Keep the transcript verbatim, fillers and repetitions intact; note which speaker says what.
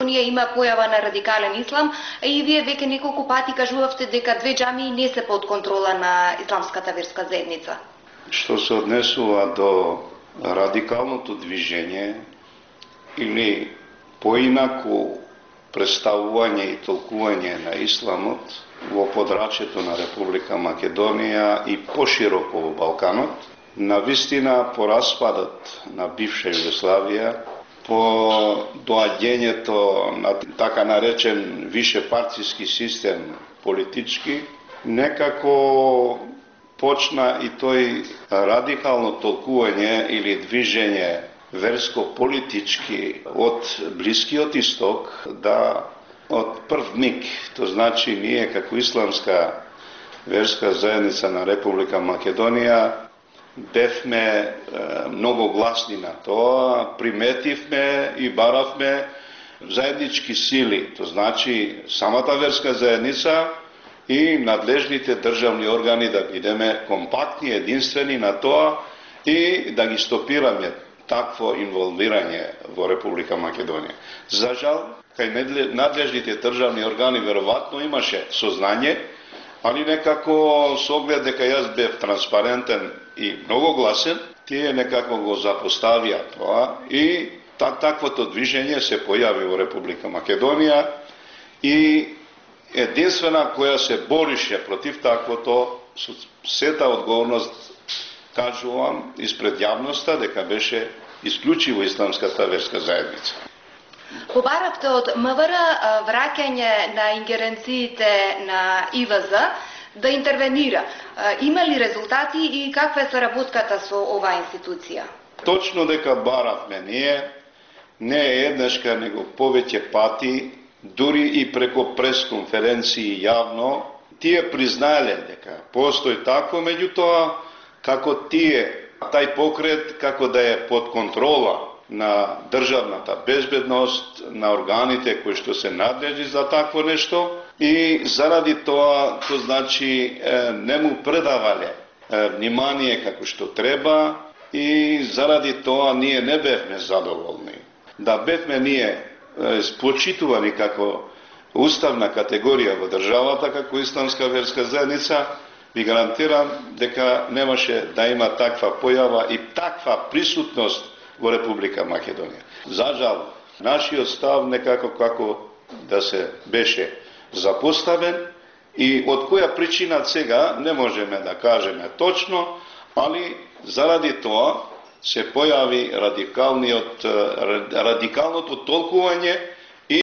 Speaker 1: Ние има појава на радикален ислам и вие веќе неколку пати кажувавте дека две џамии не се под контрола на исламската верска заедница.
Speaker 2: Што се однесува до радикалното движење или поинаку представување и толкување на исламот во подрачјето на Република Македонија и пошироко во Балканот, навистина по распадот на бивша Југославија, по доаѓањето на така наречен вишепартиски систем политички, некако почна и тој радикално толкување или движење верско-политички од Блискиот Исток да од прв миг, то значи ние како исламска верска заедница на Република Македонија бевме е, многу гласни на тоа, приметивме и баравме заеднички сили, то значи самата верска заедница и надлежните државни органи да бидеме компактни, единствени на тоа и да ги стопираме такво инволвирање во Република Македонија. За жал, кај надлежните државни органи веројатно имаше сознање, али некако со оглед дека јас бев транспарентен и многу гласен, тие некако го запоставија тоа и так, таквото движење се појави во Република Македонија и единствена која се борише против таквото со сета одговорност кажувам испред јавноста дека беше исклучиво исламската верска заедница.
Speaker 1: Побаравте од МВР враќање на ингеренциите на И В З да интервенира. Има ли резултати и каква е соработката со оваа институција?
Speaker 2: Точно дека баравме ние, не е еднашка, него повеќе пати, дури и преко пресконференции јавно, тие признаеле дека постои такво, меѓутоа како тие, тај покрет како да е под контрола на државната безбедност, на органите кои што се надлежни за такво нешто и заради тоа, то значи не му предавале внимание како што треба и заради тоа ние не бевме задоволни. Да бевме ние спочитувани како уставна категорија во државата, како исламска верска заедница, ви гарантирам дека немаше да има таква појава и таква присутност во Република Македонија. За жал, нашиот став некако како да се беше запоставен и од која причина сега не можеме да кажеме точно, али заради тоа се појави радикалниот радикалното толкување